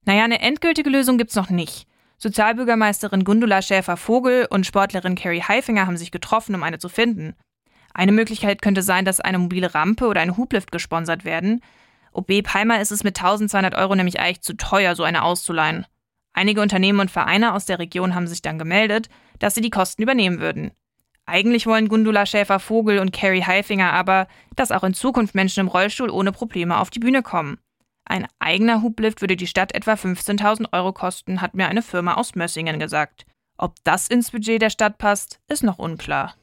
Naja, eine endgültige Lösung gibt's noch nicht. Sozialbürgermeisterin Gundula Schäfer-Vogel und Sportlerin Carrie Heifinger haben sich getroffen, um eine zu finden. Eine Möglichkeit könnte sein, dass eine mobile Rampe oder ein Hublift gesponsert werden. OB Palmer ist es mit 1.200 € nämlich eigentlich zu teuer, so eine auszuleihen. Einige Unternehmen und Vereine aus der Region haben sich dann gemeldet, dass sie die Kosten übernehmen würden. Eigentlich wollen Gundula Schäfer-Vogel und Carrie Heifinger aber, dass auch in Zukunft Menschen im Rollstuhl ohne Probleme auf die Bühne kommen. Ein eigener Hublift würde die Stadt etwa 15.000 € kosten, hat mir eine Firma aus Mössingen gesagt. Ob das ins Budget der Stadt passt, ist noch unklar.